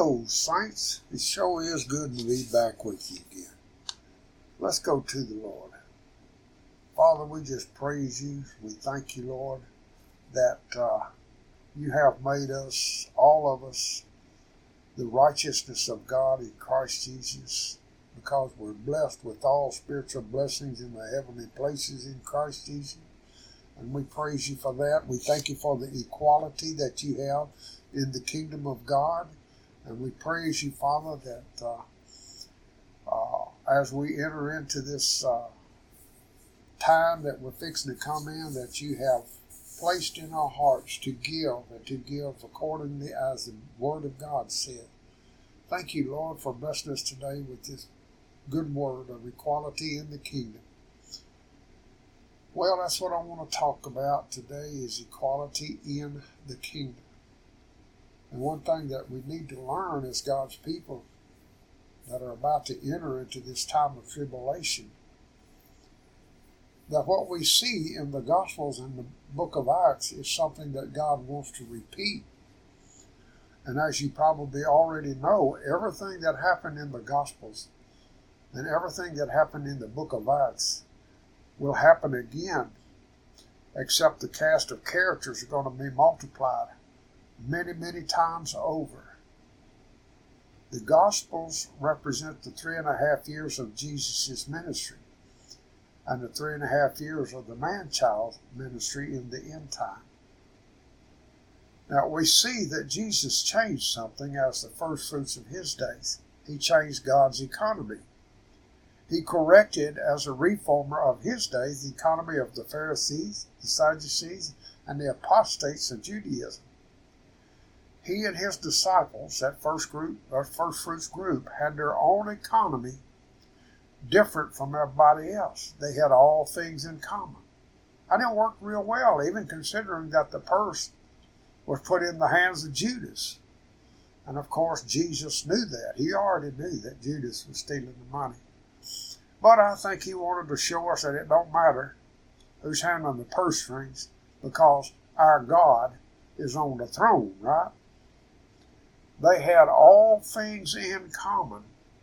Hello, saints. It sure is good to be back with you again. Let's go to the Lord. Father, we just praise you. We thank you, Lord, that you have made us, all of us, the righteousness of God in Christ Jesus, because we're blessed with all spiritual blessings in the heavenly places in Christ Jesus. And we praise you for that. We thank you for the equality that you have in the kingdom of God. And we praise you, Father, that as we enter into this time that we're fixing to come in, that you have placed in our hearts to give, and to give accordingly as the Word of God said. Thank you, Lord, for blessing us today with this good word of equality in the kingdom. Well, that's what I want to talk about today, is equality in the kingdom. And one thing that we need to learn as God's people that are about to enter into this time of tribulation, that what we see in the Gospels and the book of Acts is something that God wants to repeat. And as you probably already know, everything that happened in the Gospels and everything that happened in the book of Acts will happen again, except the cast of characters are going to be multiplied many, many times over. The Gospels represent the 3.5 years of Jesus' ministry and the 3.5 years of the man-child ministry in the end time. Now we see that Jesus changed something as the first fruits of his days. He changed God's economy. He corrected, as a reformer of his days, the economy of the Pharisees, the Sadducees, and the apostates of Judaism. He and his disciples, that first fruits group, had their own economy different from everybody else. They had all things in common. And it worked real well, even considering that the purse was put in the hands of Judas. And of course, Jesus knew that. He already knew that Judas was stealing the money. But I think he wanted to show us that it don't matter who's handling the purse strings, because our God is on the throne, right? They had all things in common,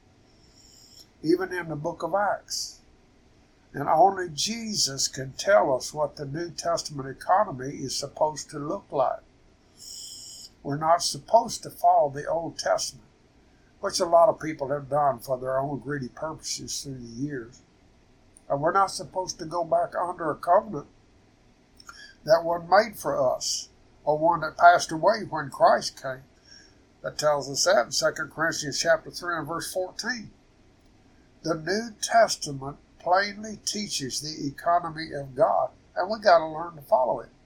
even in the book of Acts. And only Jesus can tell us what the New Testament economy is supposed to look like. We're not supposed to follow the Old Testament, which a lot of people have done for their own greedy purposes through the years. And we're not supposed to go back under a covenant that wasn't made for us, or one that passed away when Christ came. That tells us that in 2 Corinthians chapter 3 and verse 14. The New Testament plainly teaches the economy of God, and we got to learn to follow it.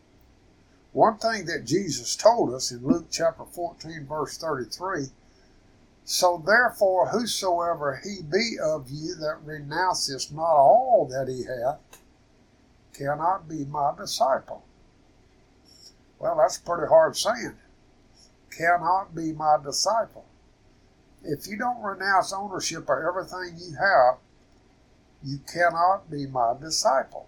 One thing that Jesus told us in Luke chapter 14 verse 33, so therefore whosoever he be of you that renounceth not all that he hath, cannot be my disciple. Well, that's pretty hard saying. Cannot be my disciple. If you don't renounce ownership of everything you have, you cannot be my disciple.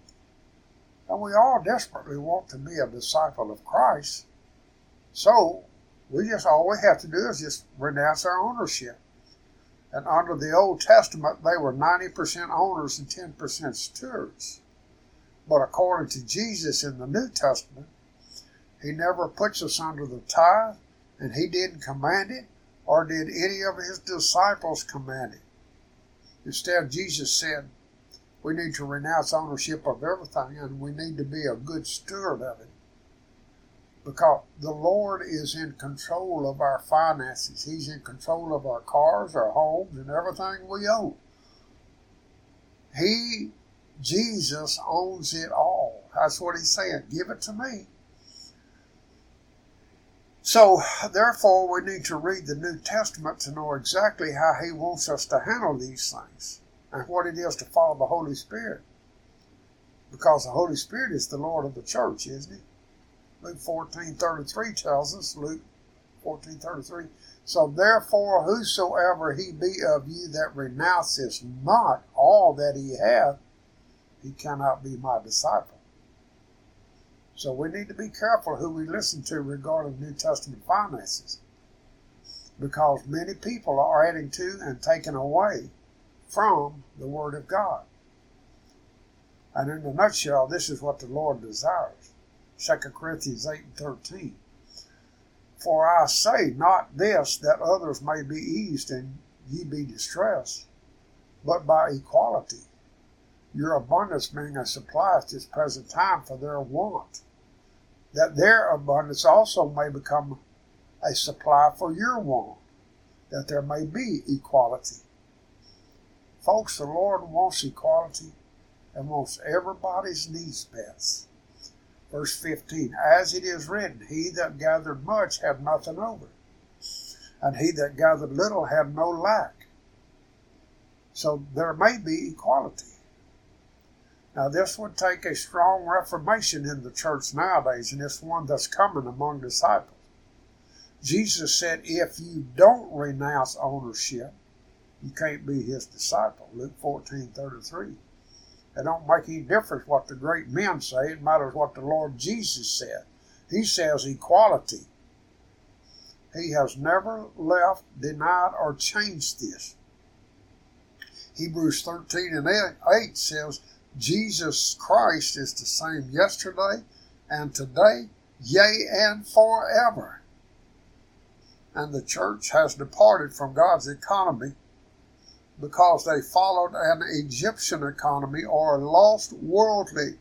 And we all desperately want to be a disciple of Christ. So, all we have to do is just renounce our ownership. And under the Old Testament, they were 90% owners and 10% stewards. But according to Jesus in the New Testament, he never puts us under the tithe, and he didn't command it, or did any of his disciples command it. Instead, Jesus said, we need to renounce ownership of everything, and we need to be a good steward of it. Because the Lord is in control of our finances. He's in control of our cars, our homes, and everything we own. Jesus owns it all. That's what he's saying. Give it to me. So, therefore, we need to read the New Testament to know exactly how he wants us to handle these things and what it is to follow the Holy Spirit. Because the Holy Spirit is the Lord of the church, isn't he? Luke 14:33 tells us, Luke 14:33, so therefore whosoever he be of you that renounceth not all that he hath, he cannot be my disciple. So we need to be careful who we listen to regarding New Testament finances. because many people are adding to and taking away from the Word of God. And in a nutshell, this is what the Lord desires. 2 Corinthians 8:13. For I say not this, that others may be eased and ye be distressed, but by equality, your abundance being a supply at this present time for their want, that their abundance also may become a supply for your want, that there may be equality. Folks, the Lord wants equality and wants everybody's needs met. Verse 15, as it is written, he that gathered much had nothing over, and he that gathered little had no lack. So there may be equality. Now this would take a strong reformation in the church nowadays, and it's one that's coming among disciples. Jesus said, if you don't renounce ownership, you can't be his disciple. Luke 14:33. It don't make any difference what the great men say. It matters what the Lord Jesus said. He says equality. He has never left, denied, or changed this. Hebrews 13:8 says, Jesus Christ is the same yesterday and today, yea, and forever. And the church has departed from God's economy because they followed an Egyptian economy or a lost worldly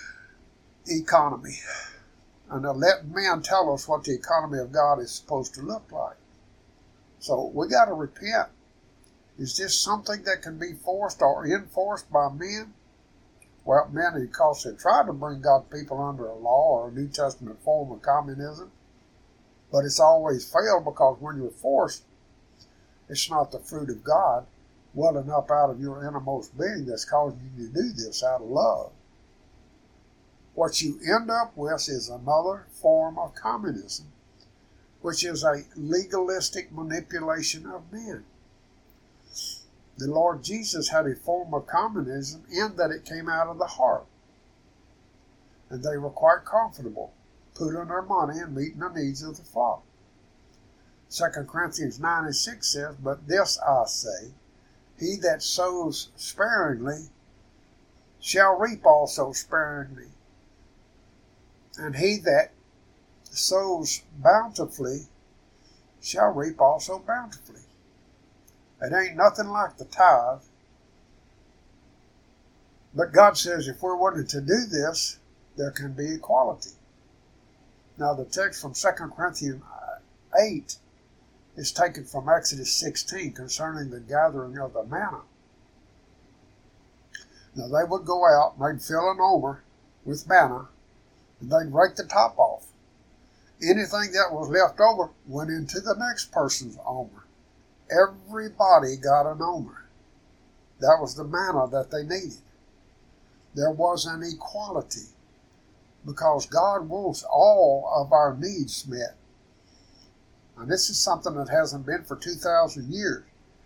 economy. And to let men tell us what the economy of God is supposed to look like. So we got to repent. Is this something that can be forced or enforced by men? Well, many, because they tried to bring God's people under a law or a New Testament form of communism. But it's always failed, because when you're forced, it's not the fruit of God welling up out of your innermost being that's causing you to do this out of love. What you end up with is another form of communism, which is a legalistic manipulation of men. The Lord Jesus had a form of communism in that it came out of the heart. And they were quite comfortable putting their money and meeting the needs of the flock. 2 Corinthians 9:6 says, but this I say, he that sows sparingly shall reap also sparingly, and he that sows bountifully shall reap also bountifully. It ain't nothing like the tithe. But God says if we're willing to do this, there can be equality. Now the text from 2 Corinthians 8 is taken from Exodus 16 concerning the gathering of the manna. Now they would go out and they'd fill an omer with manna, and they'd rake the top off. Anything that was left over went into the next person's omer. Everybody got an omer. That was the manna that they needed. There was an equality, because God wants all of our needs met. And this is something that hasn't been for 2,000 years.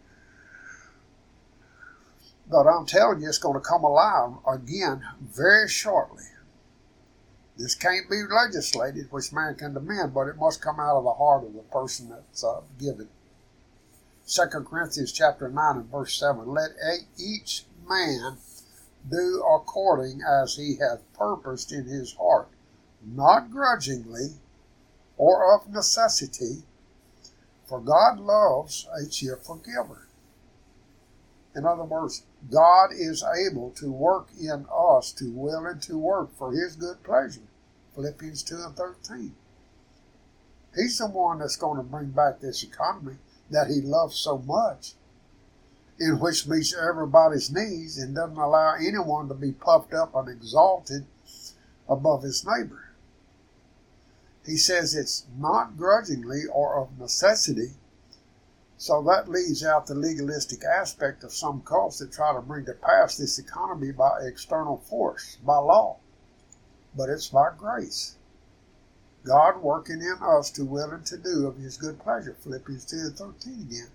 But I'm telling you, it's going to come alive again very shortly. This can't be legislated, which man can demand, but it must come out of the heart of the person that's given. 2 Corinthians chapter 9 and verse 7, let each man do according as he hath purposed in his heart, not grudgingly or of necessity, for God loves a cheerful giver. In other words, God is able to work in us to will and to work for his good pleasure. Philippians 2:13. He's the one that's going to bring back this economy that he loves so much, in which meets everybody's needs and doesn't allow anyone to be puffed up and exalted above his neighbor. He says it's not grudgingly or of necessity, so that leaves out the legalistic aspect of some cults that try to bring to pass this economy by external force, by law. But it's by grace. God working in us to will and to do of his good pleasure. Philippians 2:13 again.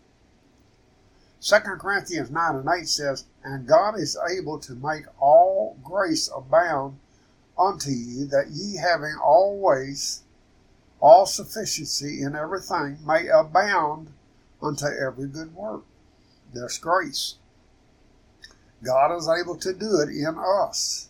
2 Corinthians 9:8 says, and God is able to make all grace abound unto you, that ye having always all sufficiency in everything may abound unto every good work. There's grace. God is able to do it in us.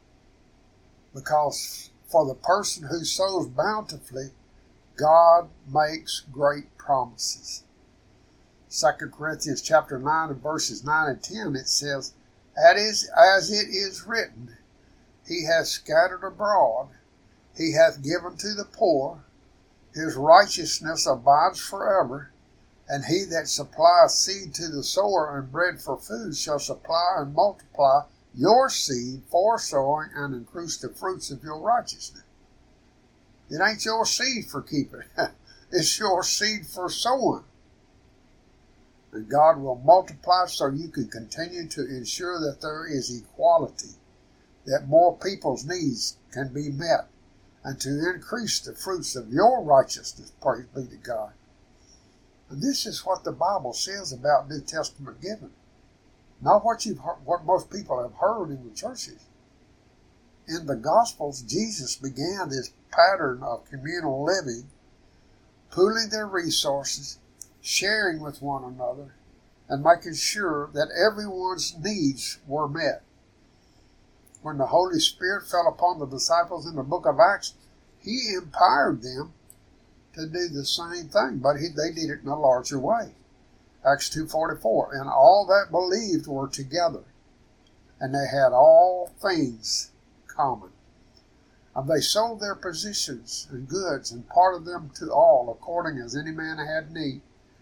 Because for the person who sows bountifully, God makes great promises. 2 Corinthians chapter 9 and verses 9 and 10, it says, As it is written, He hath scattered abroad, He hath given to the poor, His righteousness abides forever, and He that supplieth seed to the sower and bread for food shall supply and multiply your seed for sowing and increase the fruits of your righteousness. It ain't your seed for keeping. It's your seed for sowing. And God will multiply so you can continue to ensure that there is equality, that more people's needs can be met, and to increase the fruits of your righteousness. Praise be to God. And this is what the Bible says about New Testament giving. Not what most people have heard in the churches. In the Gospels, Jesus began this pattern of communal living, pooling their resources, sharing with one another, and making sure that everyone's needs were met. When the Holy Spirit fell upon the disciples in the book of Acts, He empowered them to do the same thing, but they did it in a larger way. Acts 2:44, and all that believed were together, and they had all things common. And they sold their possessions and goods and parted them to all, according as any man had need.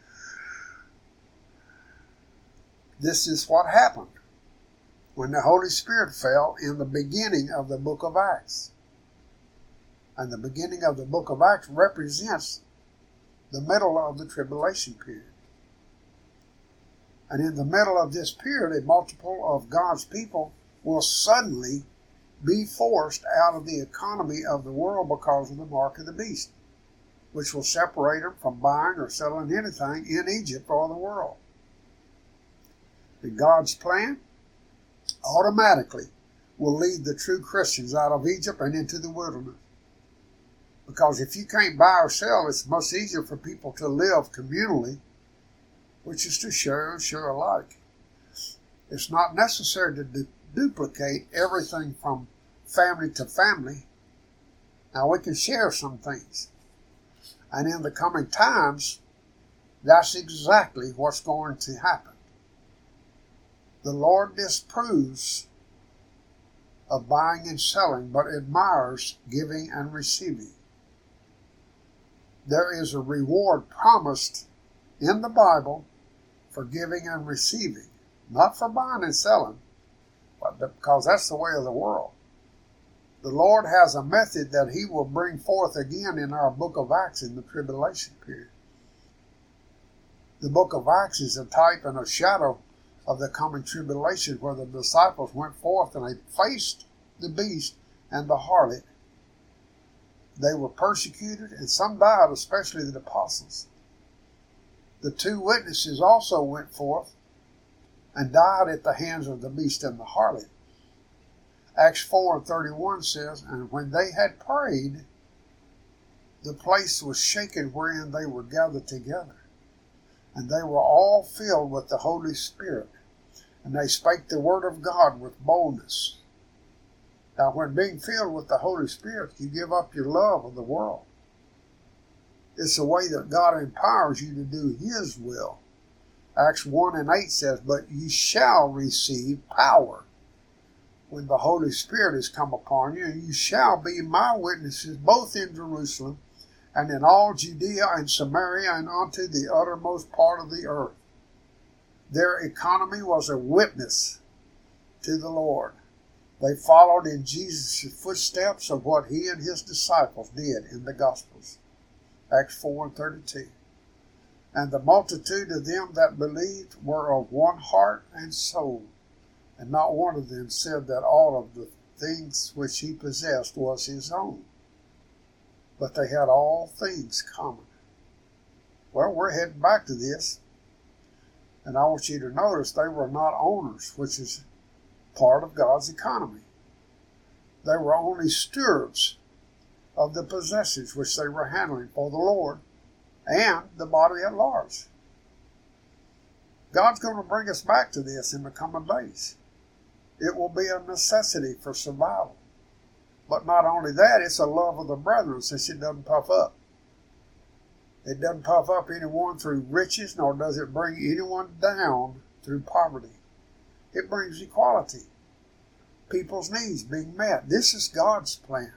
This is what happened when the Holy Spirit fell in the beginning of the book of Acts. And the beginning of the book of Acts represents the middle of the tribulation period. And in the middle of this period, a multiple of God's people will suddenly be forced out of the economy of the world because of the mark of the beast, which will separate them from buying or selling anything in Egypt or the world. And God's plan automatically will lead the true Christians out of Egypt and into the wilderness. Because if you can't buy or sell, it's much easier for people to live communally, which is to share and share alike. It's not necessary to duplicate everything from family to family. Now we can share some things. And in the coming times, that's exactly what's going to happen. The Lord disapproves of buying and selling, but admires giving and receiving. There is a reward promised in the Bible for giving and receiving, not for buying and selling, but because that's the way of the world. The Lord has a method that He will bring forth again in our book of Acts in the tribulation period. The book of Acts is a type and a shadow of the coming tribulation, where the disciples went forth and they faced the beast and the harlot. They were persecuted and some died, especially the apostles. The two witnesses also went forth and died at the hands of the beast and the harlot. Acts 4:31 says, and when they had prayed, the place was shaken wherein they were gathered together. And they were all filled with the Holy Spirit, and they spake the word of God with boldness. Now, when being filled with the Holy Spirit, you give up your love of the world. It's the way that God empowers you to do His will. Acts 1:8 says, but ye shall receive power when the Holy Spirit is come upon you, and you shall be my witnesses both in Jerusalem and in all Judea and Samaria and unto the uttermost part of the earth. Their economy was a witness to the Lord. They followed in Jesus' footsteps of what He and His disciples did in the Gospels. Acts 4:32. And the multitude of them that believed were of one heart and soul, and not one of them said that all of the things which he possessed was his own, but they had all things common. Well, we're heading back to this, and I want you to notice they were not owners, which is part of God's economy. They were only stewards of the possessions which they were handling for the Lord and the body at large. God's going to bring us back to this in the coming days. It will be a necessity for survival. But not only that, it's a love of the brethren, since it doesn't puff up. It doesn't puff up anyone through riches, nor does it bring anyone down through poverty. It brings equality. People's needs being met. This is God's plan.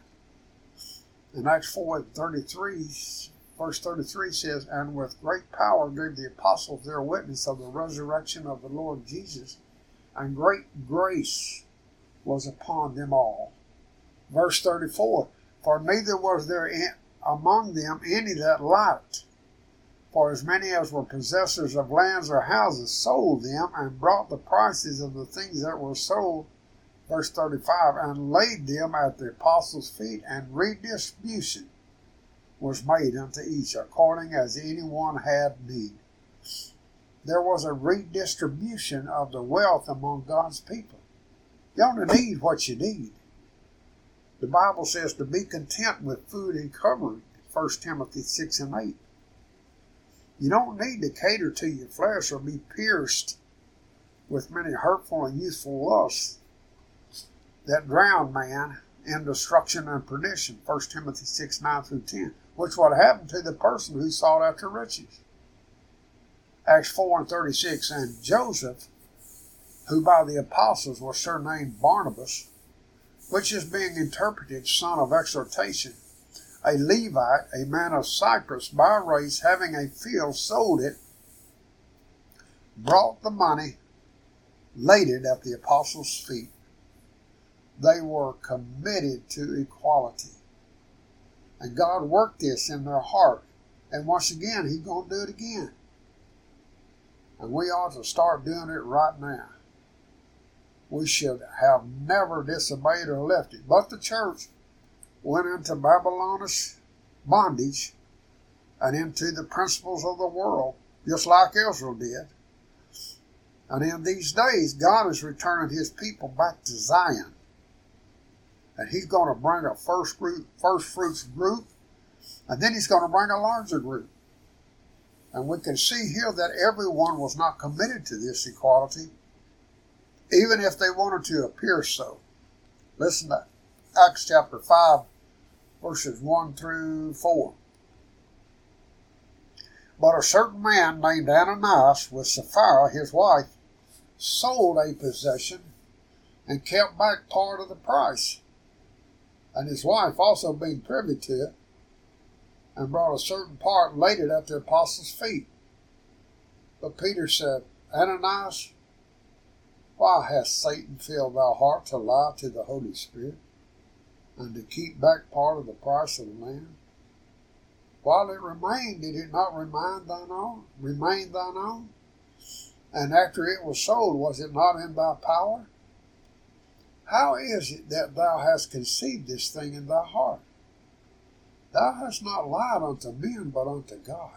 In Acts 4:33, verse 33 says, "And with great power gave the apostles their witness of the resurrection of the Lord Jesus, and great grace was upon them all." Verse 34, "For neither was there among them any that lacked. For as many as were possessors of lands or houses sold them, and brought the prices of the things that were sold," verse 35, "and laid them at the apostles' feet, and redistribution was made unto each, according as any one had need." There was a redistribution of the wealth among God's people. You only need what you need. The Bible says to be content with food and covering, 1 Timothy 6:8. You don't need to cater to your flesh or be pierced with many hurtful and youthful lusts that drown man in destruction and perdition, 1 Timothy 6:9-10, which would happen to the person who sought after riches. Acts 4:36, "And Joseph, who by the apostles was surnamed Barnabas, which is being interpreted son of exhortation, a Levite, a man of Cyprus by race, having a field, sold it, brought the money, laid it at the apostles' feet." They were committed to equality. And God worked this in their heart. And once again, He's going to do it again. And we ought to start doing it right now. We should have never disobeyed or left it. But the church went into Babylonish bondage and into the principles of the world, just like Israel did. And in these days, God is returning His people back to Zion. And He's going to bring a first fruits group, and then He's going to bring a larger group. And we can see here that everyone was not committed to this equality, even if they wanted to appear so. Listen to Acts chapter 5, verses 1-4. "But a certain man named Ananias with Sapphira, his wife, sold a possession and kept back part of the price. And his wife also being privy to it, and brought a certain part, laid it at the apostles' feet. But Peter said, Ananias, why hath Satan filled thy heart to lie to the Holy Spirit, and to keep back part of the price of the land? While it remained, did it not remain thine own? And after it was sold, was it not in thy power? How is it that thou hast conceived this thing in thy heart? Thou hast not lied unto men, but unto God."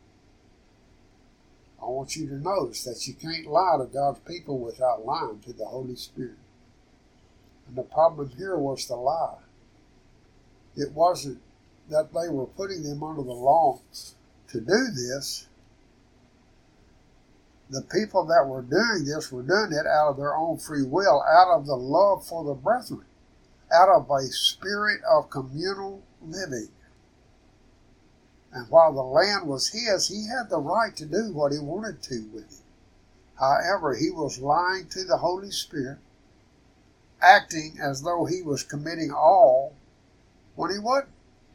I want you to notice that you can't lie to God's people without lying to the Holy Spirit. And the problem here was the lie. It wasn't that they were putting them under the law to do this. The people that were doing this were doing it out of their own free will, out of the love for the brethren, out of a spirit of communal living. And while the land was his, he had the right to do what he wanted to with it. However, he was lying to the Holy Spirit, acting as though he was committing all when he wasn't.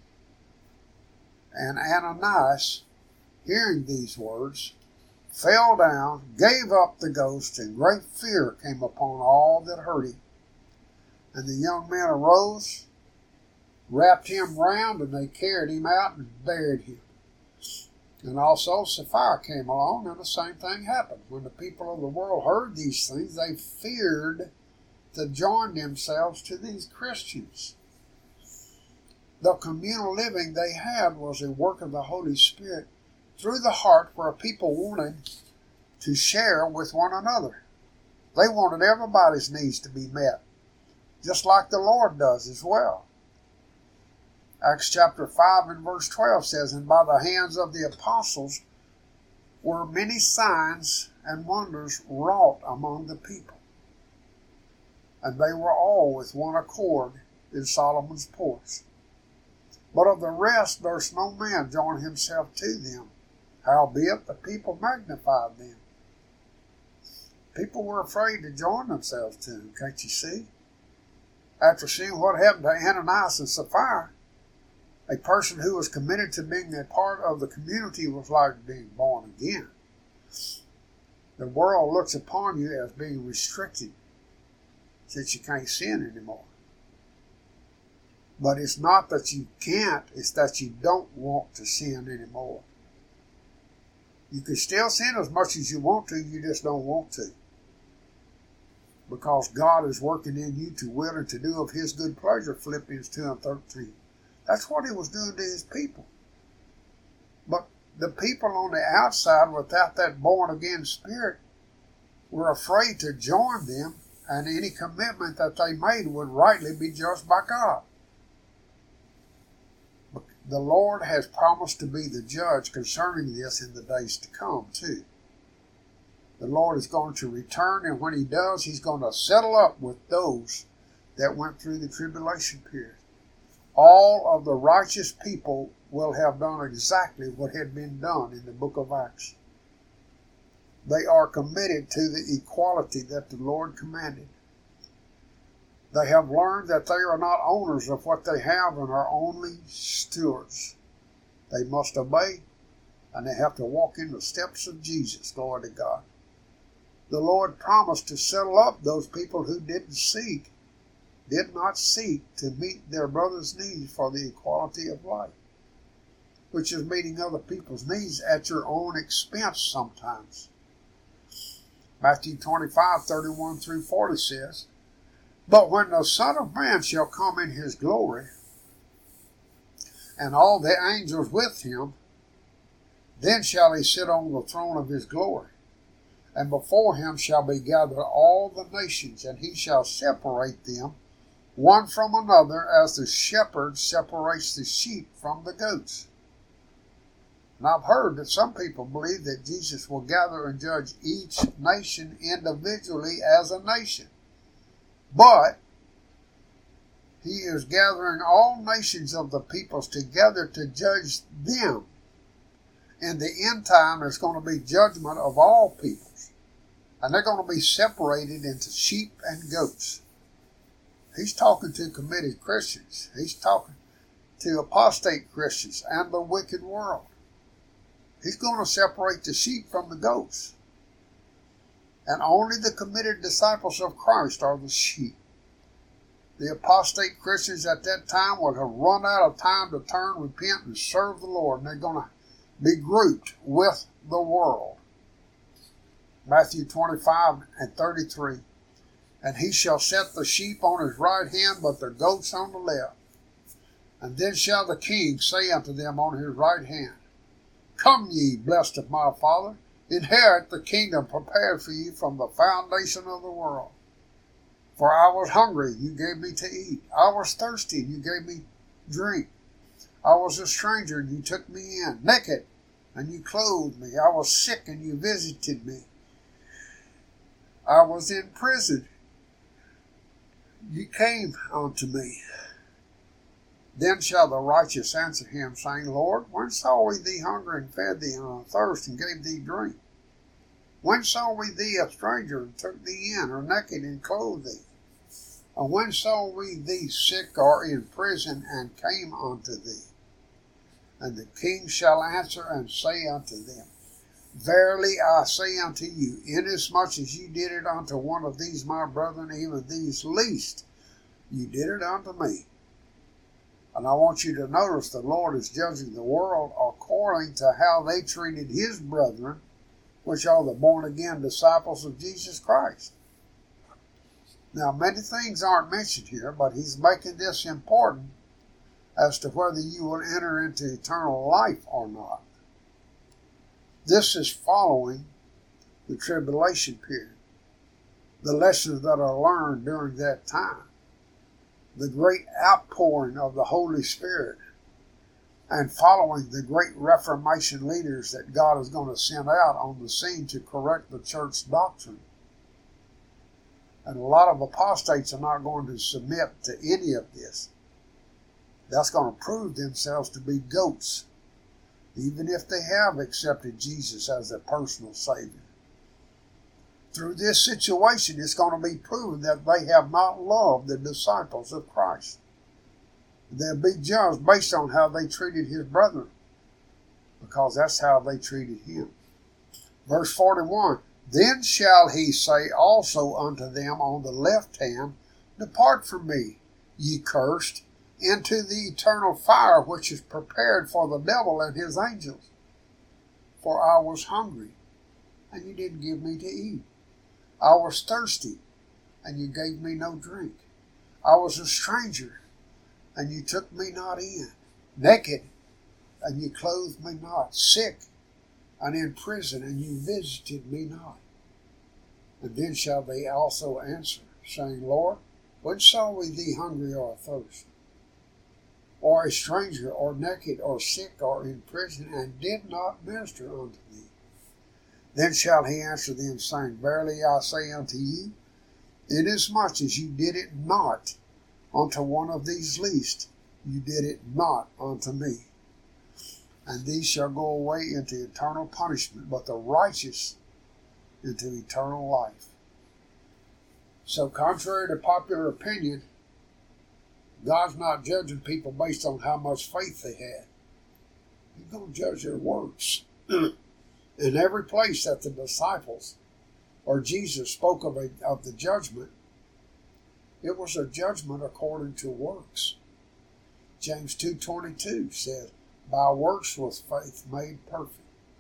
And Ananias, hearing these words, fell down, gave up the ghost, and great fear came upon all that heard him. And the young men arose, wrapped him round, and they carried him out and buried him. And also Sapphira came along, and the same thing happened. When the people of the world heard these things, they feared to join themselves to these Christians. The communal living they had was a work of the Holy Spirit through the heart, where people wanted to share with one another. They wanted everybody's needs to be met, just like the Lord does as well. Acts chapter 5 and verse 12 says, "And by the hands of the apostles were many signs and wonders wrought among the people. And they were all with one accord in Solomon's porch. But of the rest durst no man join himself to them. Howbeit the people magnified them." People were afraid to join themselves to them, can't you see? After seeing what happened to Ananias and Sapphira, a person who was committed to being a part of the community was like being born again. The world looks upon you as being restricted, since you can't sin anymore. But it's not that you can't, it's that you don't want to sin anymore. You can still sin as much as you want to, you just don't want to. Because God is working in you to will and to do of His good pleasure, Philippians 2 and 13. That's what He was doing to His people. But the people on the outside without that born-again spirit were afraid to join them, and any commitment that they made would rightly be judged by God. But the Lord has promised to be the judge concerning this in the days to come, too. The Lord is going to return, and when He does, He's going to settle up with those that went through the tribulation period. All of the righteous people will have done exactly what had been done in the book of Acts. They are committed to the equality that the Lord commanded. They have learned that they are not owners of what they have and are only stewards. They must obey, and they have to walk in the steps of Jesus, glory to God. The Lord promised to settle up those people who did not seek to meet their brother's needs for the equality of life, which is meeting other people's needs at your own expense sometimes. Matthew 25, 31 through 40 says, "But when the Son of Man shall come in His glory, and all the angels with Him, then shall He sit on the throne of His glory. And before Him shall be gathered all the nations, and He shall separate them one from another, as the shepherd separates the sheep from the goats." And I've heard that some people believe that Jesus will gather and judge each nation individually as a nation. But He is gathering all nations of the peoples together to judge them. In the end time, there's going to be judgment of all peoples. And they're going to be separated into sheep and goats. He's talking to committed Christians. He's talking to apostate Christians and the wicked world. He's going to separate the sheep from the goats. And only the committed disciples of Christ are the sheep. The apostate Christians at that time would have run out of time to turn, repent, and serve the Lord. And they're going to be grouped with the world. Matthew 25 and 33. "And He shall set the sheep on His right hand, but the goats on the left. And then shall the King say unto them on His right hand, Come ye, blessed of my Father, inherit the kingdom prepared for you from the foundation of the world. For I was hungry, you gave me to eat. I was thirsty, and you gave me drink. I was a stranger, and you took me in. Naked, and you clothed me. I was sick, and you visited me. I was in prison. You came unto me. Then shall the righteous answer Him, saying, Lord, when saw we thee hunger and fed thee, and athirst and gave thee drink? When saw we thee a stranger and took thee in, or naked and clothed thee? And when saw we thee sick or in prison and came unto thee? And the King shall answer and say unto them, Verily I say unto you, inasmuch as you did it unto one of these my brethren, even these least, you did it unto me. And I want you to notice the Lord is judging the world according to how they treated His brethren, which are the born-again disciples of Jesus Christ. Now, many things aren't mentioned here, but He's making this important as to whether you will enter into eternal life or not. This is following the tribulation period, the lessons that are learned during that time, the great outpouring of the Holy Spirit and following the great Reformation leaders that God is going to send out on the scene to correct the church doctrine. And a lot of apostates are not going to submit to any of this. That's going to prove themselves to be goats, even if they have accepted Jesus as their personal Savior. Through this situation, it's going to be proven that they have not loved the disciples of Christ. They'll be judged based on how they treated his brethren, because that's how they treated him. Verse 41, then shall he say also unto them on the left hand, depart from me, ye cursed, into the eternal fire which is prepared for the devil and his angels. For I was hungry, and you didn't give me to eat. I was thirsty, and you gave me no drink. I was a stranger, and you took me not in. Naked, and you clothed me not. Sick, and in prison, and you visited me not. And then shall they also answer, saying, Lord, when saw we thee hungry or athirst, or a stranger, or naked, or sick, or in prison, and did not minister unto thee? Then shall he answer them, saying, verily I say unto you, inasmuch as you did it not unto one of these least, you did it not unto me. And these shall go away into eternal punishment, but the righteous into eternal life. So contrary to popular opinion, God's not judging people based on how much faith they had. He's going to judge their works. In every place that the disciples or Jesus spoke of the judgment, it was a judgment according to works. James 2:22 says, by works was faith made perfect.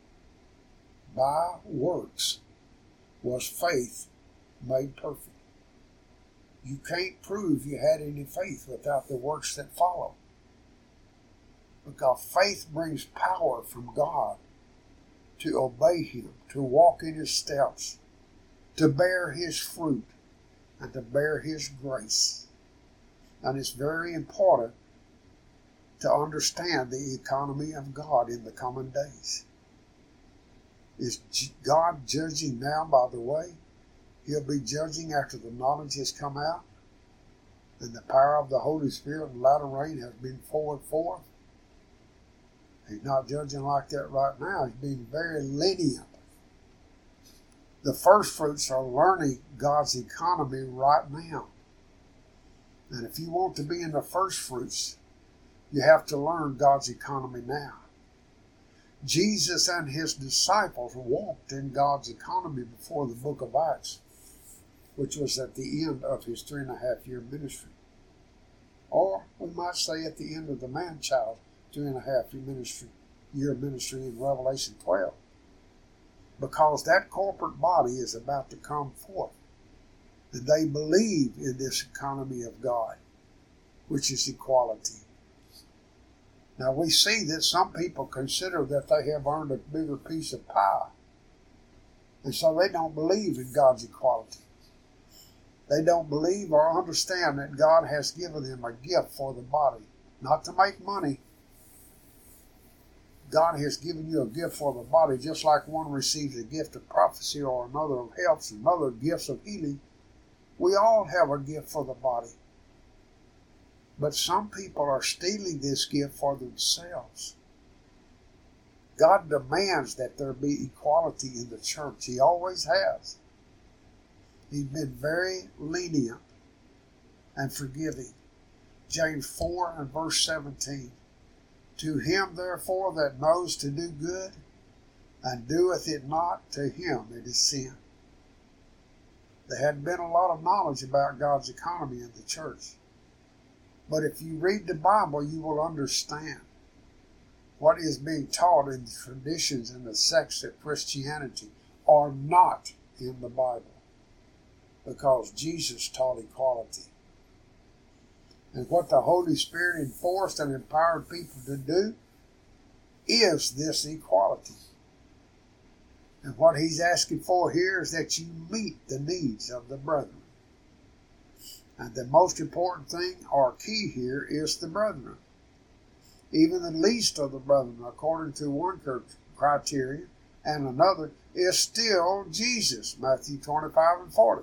By works was faith made perfect. You can't prove you had any faith without the works that follow. Because faith brings power from God to obey him, to walk in his steps, to bear his fruit, and to bear his grace. And it's very important to understand the economy of God in the coming days. Is God judging now, by the way? He'll be judging after the knowledge has come out, and the power of the Holy Spirit and latter rain has been poured forth. He's not judging like that right now. He's being very lenient. The first fruits are learning God's economy right now. And if you want to be in the first fruits, you have to learn God's economy now. Jesus and his disciples walked in God's economy before the book of Acts, which was at the end of his 3.5-year ministry. Or we might say at the end of the man-child 3.5-year ministry in Revelation 12. Because that corporate body is about to come forth. And they believe in this economy of God, which is equality. Now we see that some people consider that they have earned a bigger piece of pie. And so they don't believe in God's equality. They don't believe or understand that God has given them a gift for the body. Not to make money. God has given you a gift for the body, just like one receives a gift of prophecy or another of helps and other gifts of healing. We all have a gift for the body. But some people are stealing this gift for themselves. God demands that there be equality in the church. He always has. He's been very lenient and forgiving. James 4 and verse 17. To him, therefore, that knows to do good, and doeth it not, to him it is sin. There had been a lot of knowledge about God's economy in the church. But if you read the Bible, you will understand what is being taught in the traditions and the sects of Christianity are not in the Bible. Because Jesus taught equality. And what the Holy Spirit enforced and empowered people to do is this equality. And what he's asking for here is that you meet the needs of the brethren. And the most important thing or key here is the brethren. even the least of the brethren, according to one criteria and another, is still Jesus, Matthew 25 and 40.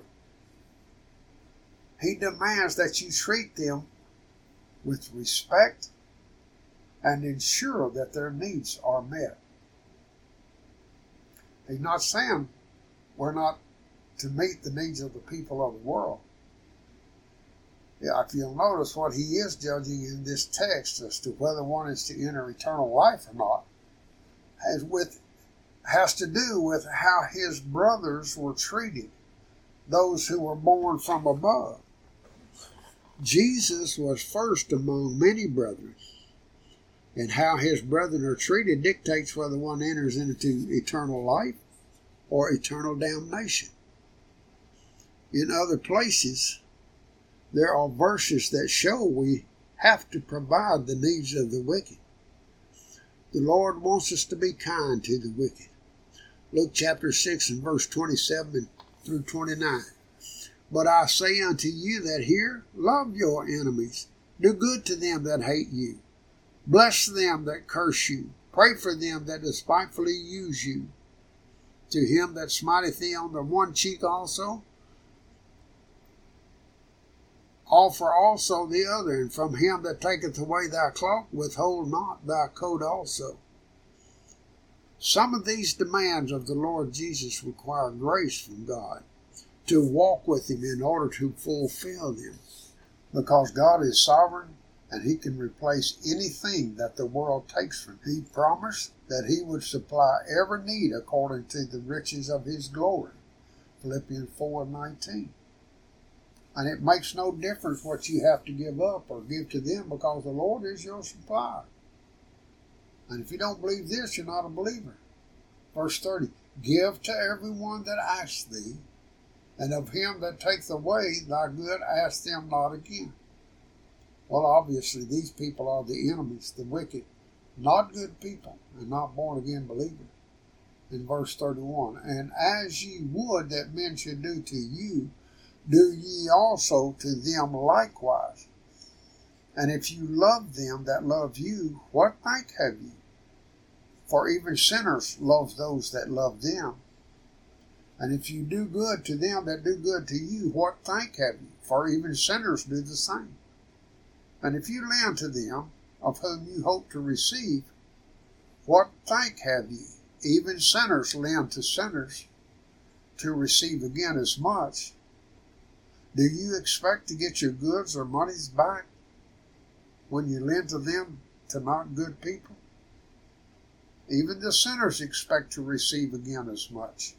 He demands that you treat them with respect and ensure that their needs are met. He's not saying we're not to meet the needs of the people of the world. Yeah, if you'll notice what he is judging in this text as to whether one is to enter eternal life or not has to do with how his brothers were treated, those who were born from above. Jesus was first among many brethren, and how his brethren are treated dictates whether one enters into eternal life or eternal damnation. In other places, there are verses that show we have to provide the needs of the wicked. The Lord wants us to be kind to the wicked. Luke chapter 6 and verse 27 through 29. But I say unto you that hear, love your enemies, do good to them that hate you, bless them that curse you, pray for them that despitefully use you. To him that smiteth thee on the one cheek also, offer also the other, and from him that taketh away thy cloak, withhold not thy coat also. Some of these demands of the Lord Jesus require grace from God to walk with him in order to fulfill them, because God is sovereign and he can replace anything that the world takes from him. He promised that he would supply every need according to the riches of his glory, Philippians 4:19. And it makes no difference what you have to give up or give to them, because the Lord is your supplier. And if you don't believe this, you're not a believer. Verse 30, give to everyone that asks thee, and of him that taketh away thy good ask them not again. Well, obviously, these people are the enemies, the wicked, not good people, and not born-again believers. In verse 31, and as ye would that men should do to you, do ye also to them likewise. And if you love them that love you, what thank have ye? For even sinners love those that love them. And if you do good to them that do good to you, what thank have ye? For even sinners do the same. And if you lend to them, of whom you hope to receive, what thank have ye? Even sinners lend to sinners to receive again as much. Do you expect to get your goods or monies back when you lend to them to not good people? Even the sinners expect to receive again as much.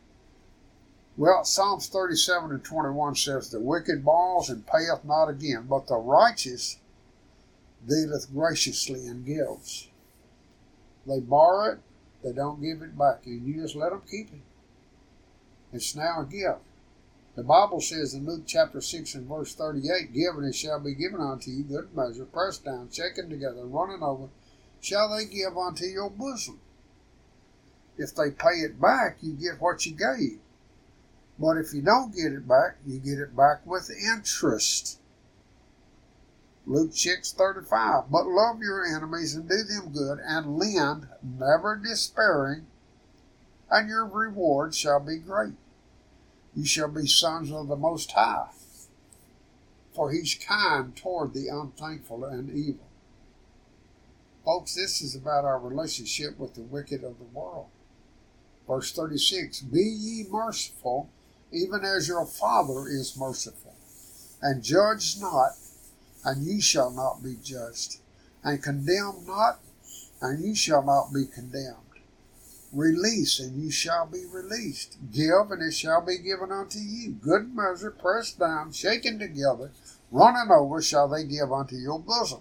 Well, Psalms 37 and 21 says, the wicked borrows and payeth not again, but the righteous dealeth graciously and gives. They borrow it, they don't give it back, and you just let them keep it. It's now a gift. The Bible says in Luke chapter 6 and verse 38, give and it shall be given unto you, good measure, pressed down, shaken together, running over, shall they give unto your bosom. If they pay it back, you get what you gave. But if you don't get it back, you get it back with interest. Luke 6:35, but love your enemies and do them good, and lend, never despairing, and your reward shall be great. You shall be sons of the Most High, for he's kind toward the unthankful and evil. Folks, this is about our relationship with the wicked of the world. Verse 36, be ye merciful, even as your Father is merciful. And judge not, and ye shall not be judged. And condemn not, and ye shall not be condemned. Release, and you shall be released. Give, and it shall be given unto you. Good measure, pressed down, shaken together, running over, shall they give unto your bosom.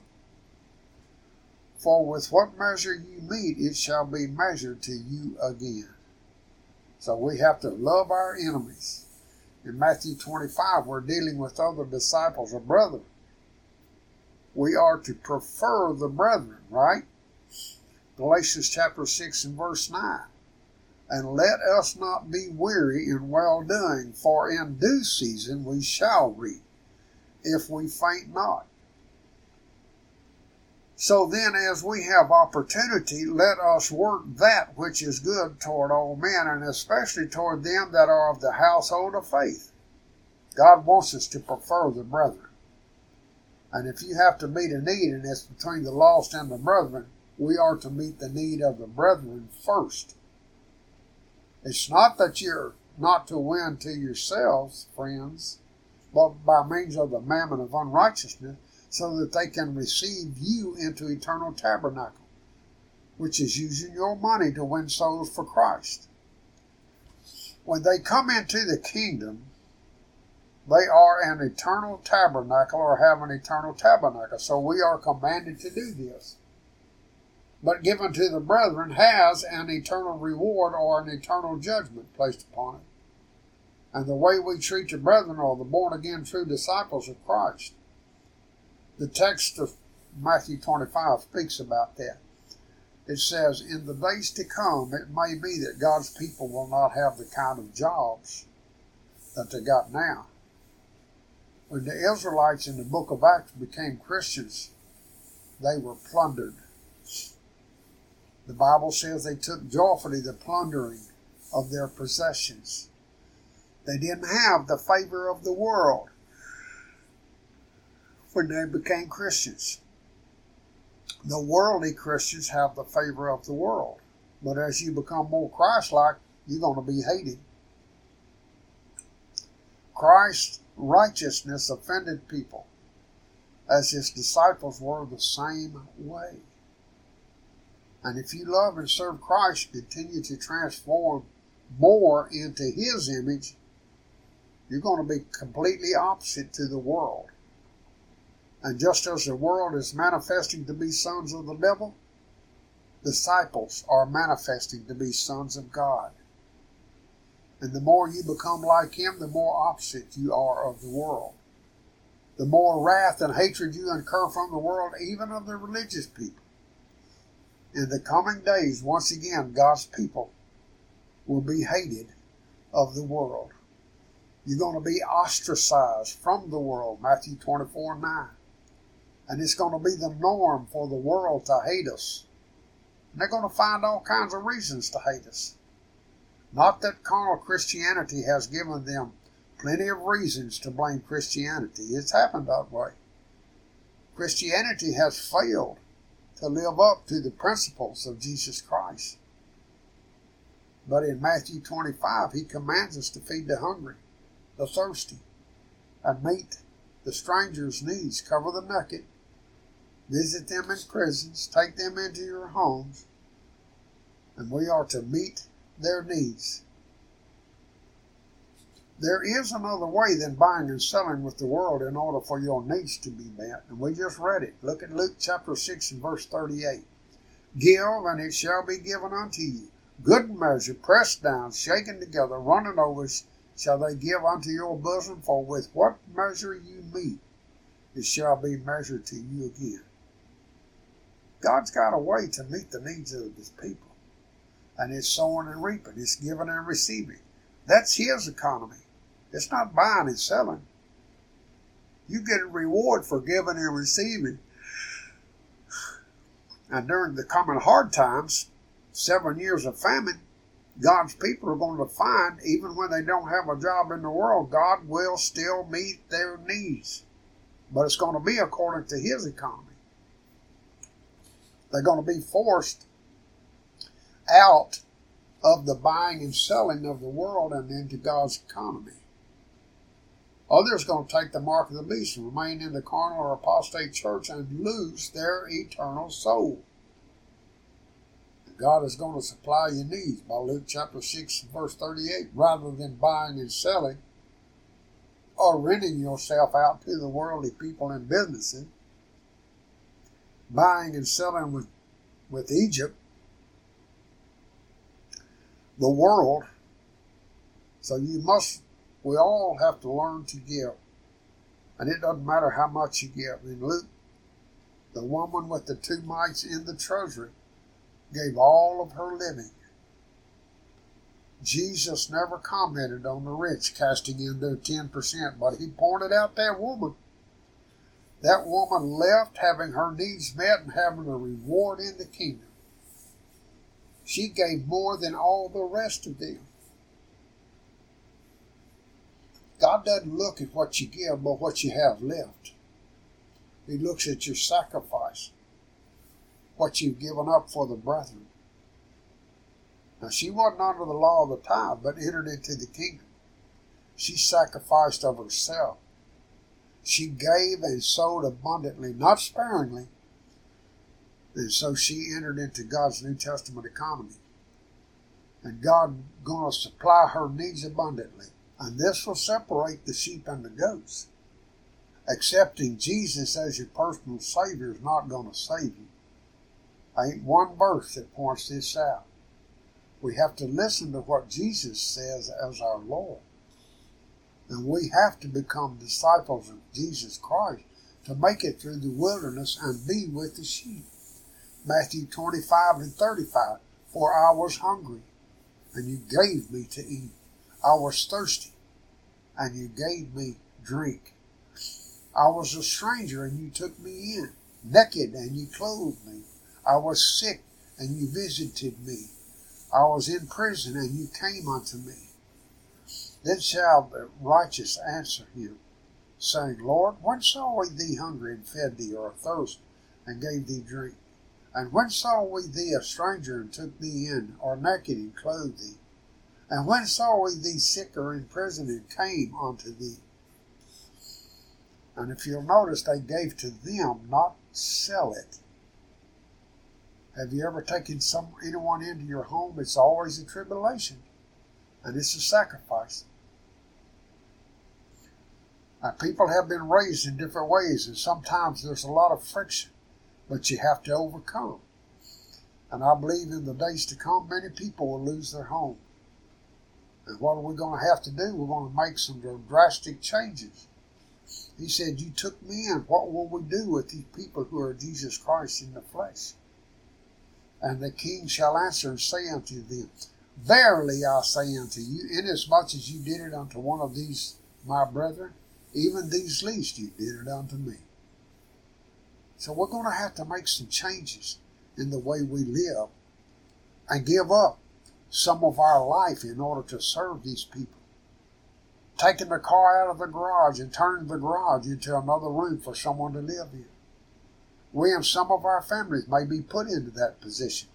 For with what measure you mete, it shall be measured to you again. So we have to love our enemies. In Matthew 25, we're dealing with other disciples or brethren. We are to prefer the brethren, right? Galatians chapter 6 and verse 9. And let us not be weary in well-doing, for in due season we shall reap, if we faint not. So then, as we have opportunity, let us work that which is good toward all men, and especially toward them that are of the household of faith. God wants us to prefer the brethren. And if you have to meet a need, and it's between the lost and the brethren, we are to meet the need of the brethren first. It's not that you're not to win to yourselves, friends, but by means of the mammon of unrighteousness, so that they can receive you into eternal tabernacle, which is using your money to win souls for Christ. When they come into the kingdom, they are an eternal tabernacle, or have an eternal tabernacle. So we are commanded to do this. But given to the brethren has an eternal reward, or an eternal judgment placed upon it. And the way we treat the brethren are the born-again true disciples of Christ. The text of Matthew 25 speaks about that. It says, in the days to come, it may be that God's people will not have the kind of jobs that they got now. When the Israelites in the book of Acts became Christians, they were plundered. The Bible says they took joyfully the plundering of their possessions. They didn't have the favor of the world when they became Christians. The worldly Christians have the favor of the world. But as you become more Christ-like, you're going to be hated. Christ's righteousness offended people, as his disciples were the same way. And if you love and serve Christ, continue to transform more into his image, you're going to be completely opposite to the world. And just as the world is manifesting to be sons of the devil, disciples are manifesting to be sons of God. And the more you become like him, the more opposite you are of the world. The more wrath and hatred you incur from the world, even of the religious people. In the coming days, once again, God's people will be hated of the world. You're going to be ostracized from the world, Matthew 24:9. And it's going to be the norm for the world to hate us. And they're going to find all kinds of reasons to hate us. Not that carnal Christianity has given them plenty of reasons to blame Christianity. It's happened that way. Christianity has failed to live up to the principles of Jesus Christ. But in Matthew 25, he commands us to feed the hungry, the thirsty, and meet the stranger's needs, cover the naked, visit them in prisons, take them into your homes, and we are to meet their needs. There is another way than buying and selling with the world in order for your needs to be met, and we just read it. Look at Luke chapter 6 and verse 38. Give, and it shall be given unto you. Good measure, pressed down, shaken together, running over, shall they give unto your bosom, for with what measure you meet, it shall be measured to you again. God's got a way to meet the needs of his people. And it's sowing and reaping. It's giving and receiving. That's his economy. It's not buying and selling. You get a reward for giving and receiving. And during the coming hard times, 7 years of famine, God's people are going to find, even when they don't have a job in the world, God will still meet their needs. But it's going to be according to his economy. They're going to be forced out of the buying and selling of the world and into God's economy. Others are going to take the mark of the beast and remain in the carnal or apostate church and lose their eternal soul. God is going to supply your needs by Luke chapter 6 verse 38, rather than buying and selling or renting yourself out to the worldly people and businesses. Buying and selling with Egypt, the world. So we all have to learn to give. And it doesn't matter how much you give. In Luke, the woman with the 2 mites in the treasury gave all of her living. Jesus never commented on the rich casting in their 10%, but he pointed out that woman That woman left having her needs met and having a reward in the kingdom. She gave more than all the rest of them. God doesn't look at what you give, but what you have left. He looks at your sacrifice, what you've given up for the brethren. Now, she wasn't under the law of the tithe, but entered into the kingdom. She sacrificed of herself. She gave and sowed abundantly, not sparingly. And so she entered into God's New Testament economy. And God going to supply her needs abundantly. And this will separate the sheep and the goats. Accepting Jesus as your personal Savior is not going to save you. Ain't one verse that points this out. We have to listen to what Jesus says as our Lord. And we have to become disciples of Jesus Christ to make it through the wilderness and be with the sheep. Matthew 25 and 35, for I was hungry, and you gave me to eat. I was thirsty, and you gave me drink. I was a stranger, and you took me in. Naked, and you clothed me. I was sick, and you visited me. I was in prison, and you came unto me. Then shall the righteous answer him, saying, Lord, when saw we thee hungry and fed thee, or athirst and gave thee drink? And when saw we thee a stranger and took thee in, or naked and clothed thee? And when saw we thee sick or in prison and came unto thee? And if you'll notice, they gave to them, not sell it. Have you ever taken anyone into your home? It's always a tribulation, and it's a sacrifice. Now, people have been raised in different ways, and sometimes there's a lot of friction, but you have to overcome. And I believe in the days to come, many people will lose their home. And what are we going to have to do? We're going to make some drastic changes. He said, you took me in. What will we do with these people who are Jesus Christ in the flesh? And the king shall answer and say unto them, verily I say unto you, inasmuch as you did it unto one of these my brethren, even these least you did it unto me. So we're going to have to make some changes in the way we live and give up some of our life in order to serve these people. Taking the car out of the garage and turning the garage into another room for someone to live in. We and some of our families may be put into that position.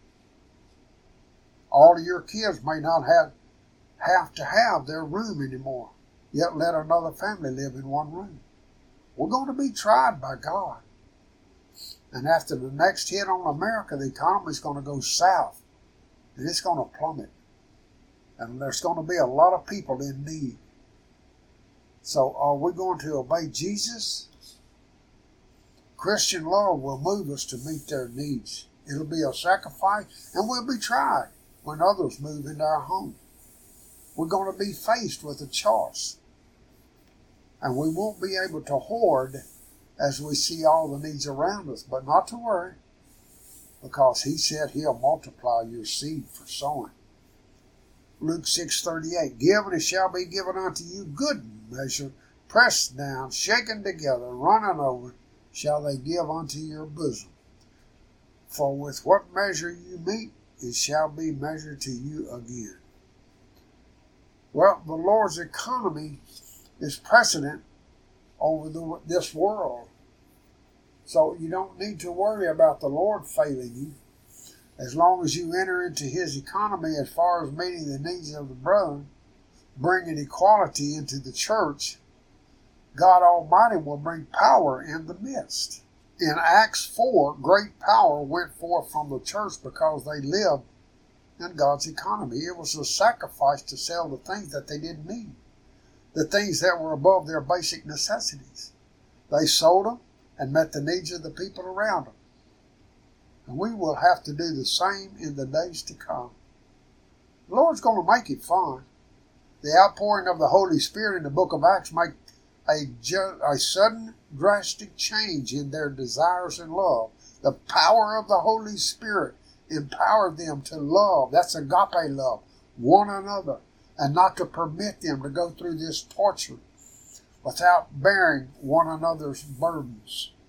All of your kids may not have to have their room anymore, yet let another family live in one room. We're going to be tried by God. And after the next hit on America, the economy is going to go south, and it's going to plummet. And there's going to be a lot of people in need. So are we going to obey Jesus? Christian love will move us to meet their needs. It'll be a sacrifice, and we'll be tried when others move into our home. We're going to be faced with a choice. And we won't be able to hoard as we see all the needs around us. But not to worry, because he said he'll multiply your seed for sowing. Luke 6:38, give and it shall be given unto you good measure, pressed down, shaken together, running over, shall they give unto your bosom. For with what measure you meet, it shall be measured to you again. Well, the Lord's economy is precedent over this world. So you don't need to worry about the Lord failing you. As long as you enter into his economy as far as meeting the needs of the brethren, bringing equality into the church, God Almighty will bring power in the midst. In Acts 4, great power went forth from the church because they lived in God's economy. It was a sacrifice to sell the things that they didn't need, the things that were above their basic necessities. They sold them and met the needs of the people around them. And we will have to do the same in the days to come. The Lord's going to make it fun. The outpouring of the Holy Spirit in the book of Acts make a sudden drastic change in their desires and love. The power of the Holy Spirit empowered them to love. That's agape love, one another, and not to permit them to go through this torture without bearing one another's burdens.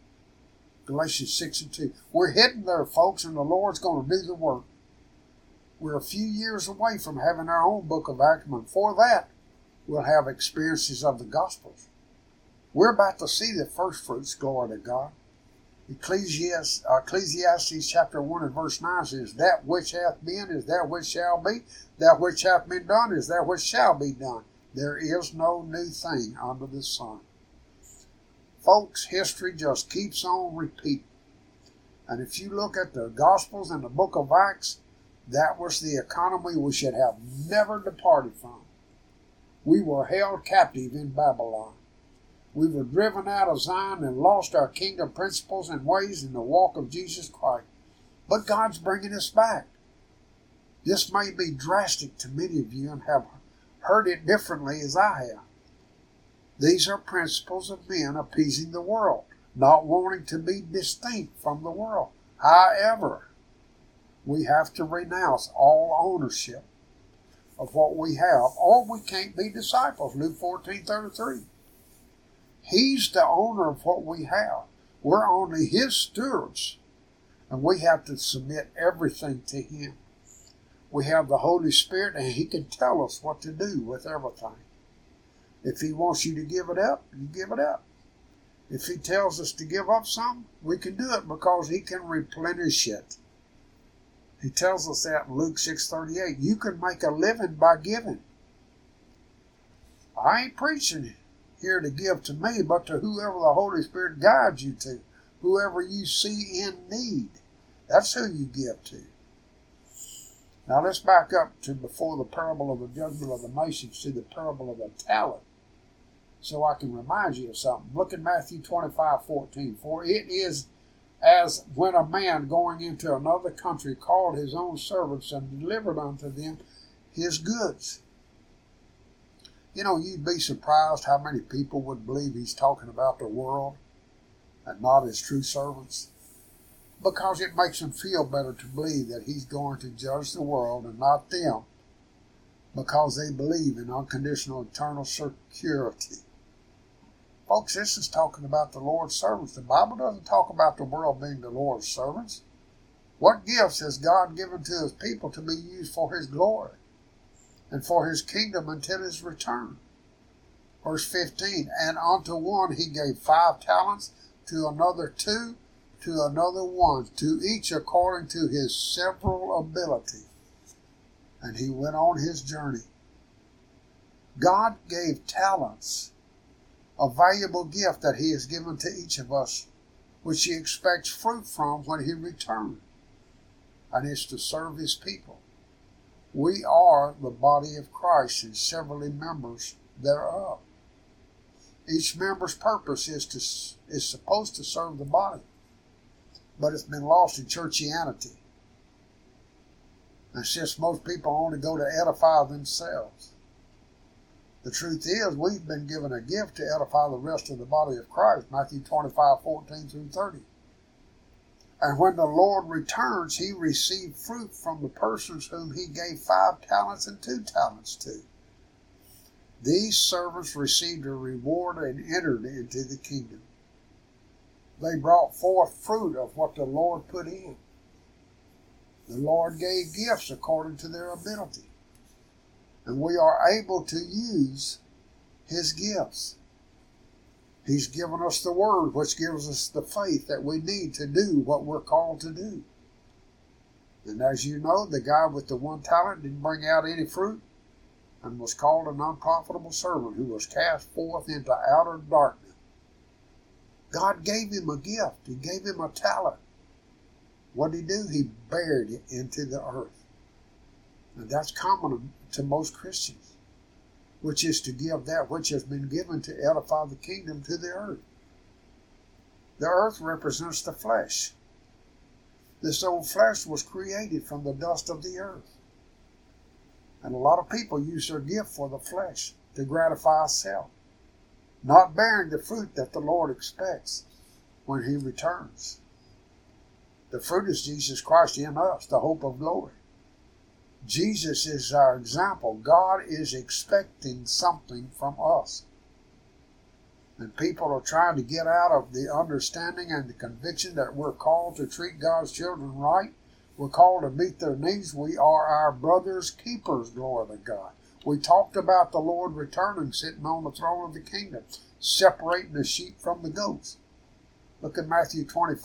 Galatians 6:2. We're heading there, folks, and the Lord's going to do the work. We're a few years away from having our own book of Acts, and for that, we'll have experiences of the Gospels. We're about to see the first fruits, glory to God. Ecclesiastes chapter 1 and verse 9 says, that which hath been is that which shall be, that which hath been done is that which shall be done. There is no new thing under the sun. Folks, history just keeps on repeating. And if you look at the Gospels and the book of Acts, that was the economy we should have never departed from. We were held captive in Babylon. We were driven out of Zion and lost our kingdom principles and ways in the walk of Jesus Christ. But God's bringing us back. This may be drastic to many of you and have heard it differently as I have. These are principles of men appeasing the world, not wanting to be distinct from the world. However, we have to renounce all ownership of what we have, or we can't be disciples. Luke 14:33. He's the owner of what we have. We're only His stewards, and we have to submit everything to Him. We have the Holy Spirit, and He can tell us what to do with everything. If He wants you to give it up, you give it up. If He tells us to give up something, we can do it because He can replenish it. He tells us that in Luke 6:38. You can make a living by giving. I ain't preaching here to give to me, but to whoever the Holy Spirit guides you to, whoever you see in need. That's who you give to. Now let's back up to before the parable of the judgment of the nations to the parable of the talent, so I can remind you of something. Look at Matthew 25:14. For it is as when a man going into another country called his own servants and delivered unto them his goods. You know, you'd be surprised how many people would believe he's talking about the world and not his true servants, because it makes them feel better to believe that he's going to judge the world and not them, because they believe in unconditional eternal security. Folks, this is talking about the Lord's servants. The Bible doesn't talk about the world being the Lord's servants. What gifts has God given to His people to be used for His glory and for His kingdom until His return? Verse 15, and unto one He gave 5 talents, to another 2, to another 1, to each according to his several ability. And he went on his journey. God gave talents, a valuable gift that He has given to each of us, which He expects fruit from when He returns, and is to serve His people. We are the body of Christ and severally members thereof. Each member's purpose is supposed to serve the body, but it's been lost in churchianity. And since most people only go to edify themselves, the truth is we've been given a gift to edify the rest of the body of Christ, Matthew 25:14-30. And when the Lord returns, He received fruit from the persons whom He gave 5 talents and 2 talents to. These servants received a reward and entered into the kingdom. They brought forth fruit of what the Lord put in. The Lord gave gifts according to their ability, and we are able to use His gifts. He's given us the Word, which gives us the faith that we need to do what we're called to do. And as you know, the guy with the 1 talent didn't bring out any fruit and was called an unprofitable servant who was cast forth into outer darkness. God gave him a gift. He gave him a talent. What did He do? He buried it into the earth. And that's common to most Christians, which is to give that which has been given to edify the kingdom to the earth. The earth represents the flesh. This old flesh was created from the dust of the earth. And a lot of people use their gift for the flesh to gratify self, not bearing the fruit that the Lord expects when He returns. The fruit is Jesus Christ in us, the hope of glory. Jesus is our example. God is expecting something from us. And people are trying to get out of the understanding and the conviction that we're called to treat God's children right. We're called to meet their needs. We are our brother's keepers, glory to God. We talked about the Lord returning, sitting on the throne of the kingdom, separating the sheep from the goats. Look at Matthew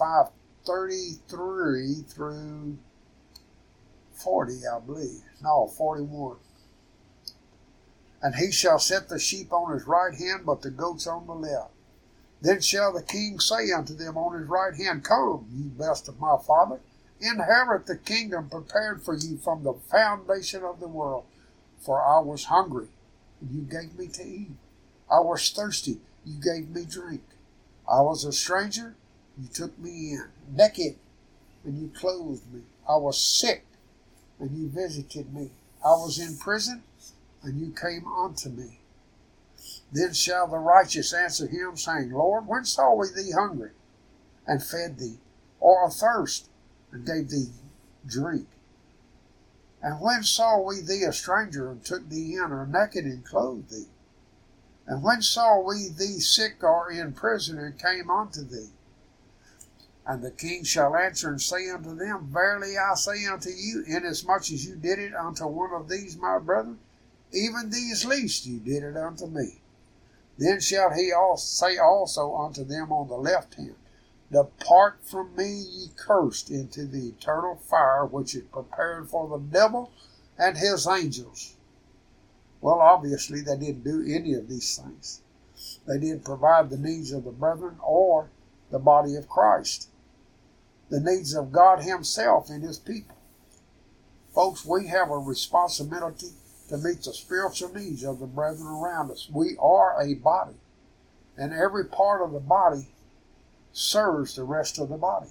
25:33 through 40, I believe. No, 41. And he shall set the sheep on his right hand, but the goats on the left. Then shall the king say unto them on his right hand, Come, ye blessed of my Father, inherit the kingdom prepared for you from the foundation of the world. For I was hungry, and you gave me to eat. I was thirsty, you gave me drink. I was a stranger, you took me in. Naked, and you clothed me. I was sick, and you visited me. I was in prison, and you came unto me. Then shall the righteous answer him, saying, Lord, when saw we thee hungry, and fed thee, or athirst, and gave thee drink? And when saw we thee a stranger, and took thee in, or naked, and clothed thee? And when saw we thee sick, or in prison, and came unto thee? And the king shall answer and say unto them, Verily I say unto you, inasmuch as you did it unto one of these my brethren, even these least you did it unto me. Then shall he say also unto them on the left hand, Depart from me, ye cursed, into the eternal fire, which is prepared for the devil and his angels. Well, obviously, they didn't do any of these things. They didn't provide the needs of the brethren or the body of Christ, the needs of God himself and his people. Folks, we have a responsibility to meet the spiritual needs of the brethren around us. We are a body, and every part of the body serves the rest of the body.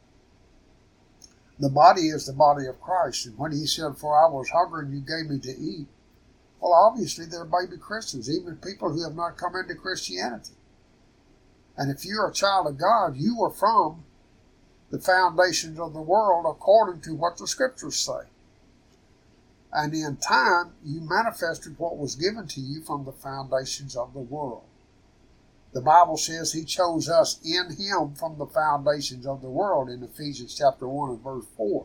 The body is the body of Christ, and when he said, For I was hungry and you gave me to eat, well, obviously they're baby Christians, even people who have not come into Christianity. And if you're a child of God, you were from the foundations of the world according to what the scriptures say. And in time, you manifested what was given to you from the foundations of the world. The Bible says he chose us in him from the foundations of the world in Ephesians chapter 1 and verse 4.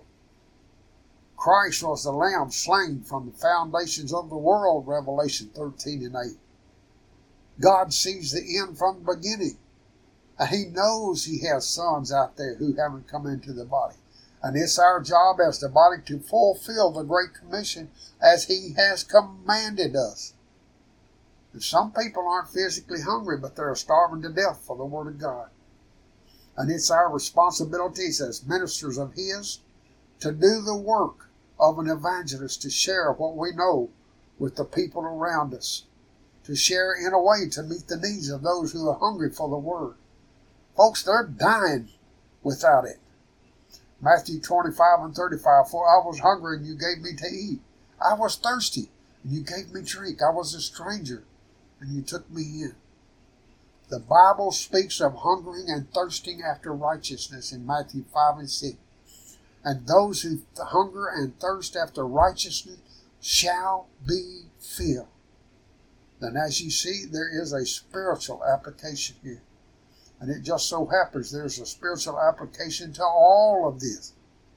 Christ was the lamb slain from the foundations of the world, Revelation 13 and 8. God sees the end from the beginning. And he knows he has sons out there who haven't come into the body. And it's our job as the body to fulfill the Great Commission as he has commanded us. And some people aren't physically hungry, but they're starving to death for the Word of God. And it's our responsibilities as ministers of his to do the work of an evangelist, to share what we know with the people around us, to share in a way to meet the needs of those who are hungry for the Word. Folks, they're dying without it. Matthew 25 and 35, For I was hungry and you gave me to eat. I was thirsty and you gave me drink. I was a stranger and you took me in. The Bible speaks of hungering and thirsting after righteousness in Matthew 5 and 6. And those who hunger and thirst after righteousness shall be filled. Then as you see, there is a spiritual application here. And it just so happens there's a spiritual application to all of this.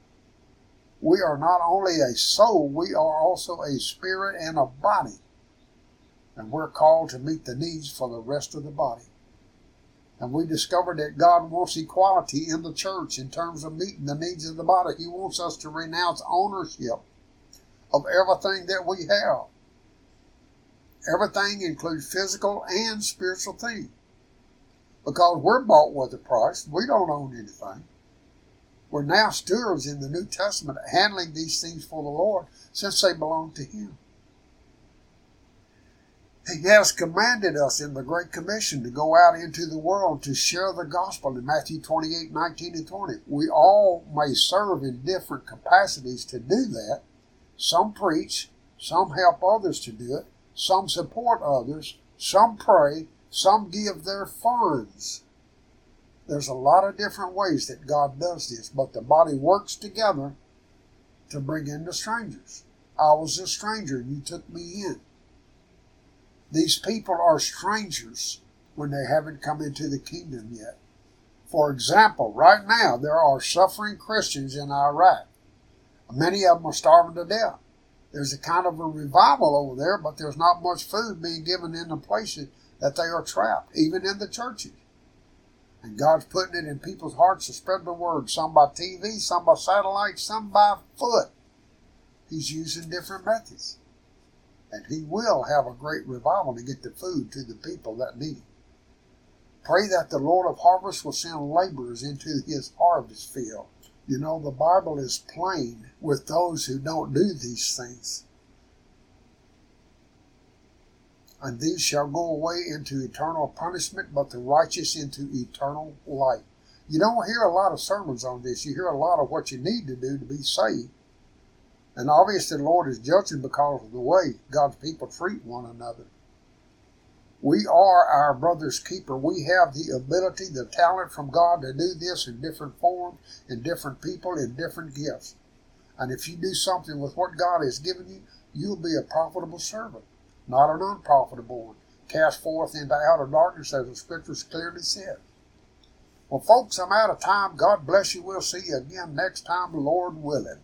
We are not only a soul, we are also a spirit and a body. And we're called to meet the needs for the rest of the body. And we discovered that God wants equality in the church in terms of meeting the needs of the body. He wants us to renounce ownership of everything that we have. Everything includes physical and spiritual things. Because we're bought with a price. We don't own anything. We're now stewards in the New Testament handling these things for the Lord since they belong to him. He has commanded us in the Great Commission to go out into the world to share the gospel in Matthew 28, 19 and 20. We all may serve in different capacities to do that. Some preach, some help others to do it, some support others, some pray, some give their funds. There's a lot of different ways that God does this, but the body works together to bring in the strangers. I was a stranger and you took me in. These people are strangers when they haven't come into the kingdom yet. For example, right now there are suffering Christians in Iraq. Many of them are starving to death. There's a kind of a revival over there, but there's not much food being given in the places that they are trapped, even in the churches. And God's putting it in people's hearts to spread the word, some by TV, some by satellite, some by foot. He's using different methods. And he will have a great revival to get the food to the people that need it. Pray that the Lord of harvest will send laborers into his harvest field. You know, the Bible is plain with those who don't do these things. And these shall go away into eternal punishment, but the righteous into eternal life. You don't hear a lot of sermons on this. You hear a lot of what you need to do to be saved. And obviously the Lord is judging because of the way God's people treat one another. We are our brother's keeper. We have the ability, the talent from God to do this in different forms, in different people, in different gifts. And if you do something with what God has given you, you'll be a profitable servant, not an unprofitable one, cast forth into outer darkness, as the Scriptures clearly said. Well, folks, I'm out of time. God bless you. We'll see you again next time, Lord willing.